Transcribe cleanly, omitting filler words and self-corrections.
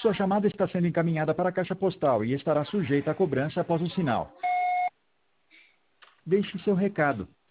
Sua chamada está sendo encaminhada para a caixa postal e estará sujeita à cobrança após o sinal. Deixe seu recado.